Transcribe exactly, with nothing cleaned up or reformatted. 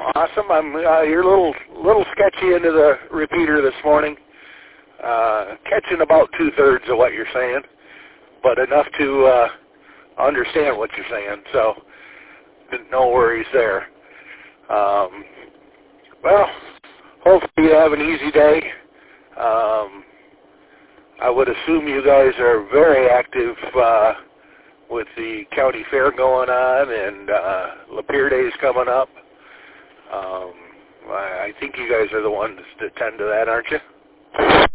Awesome. I'm uh, you're a little little sketchy into the repeater this morning. Uh, catching about two thirds of what you're saying, but enough to uh, understand what you're saying. So no worries there. Um, well, hopefully you have an easy day. Um, I would assume you guys are very active uh, with the county fair going on and uh, Lapeer Days coming up. Um, I think you guys are the ones that tend to that, aren't you?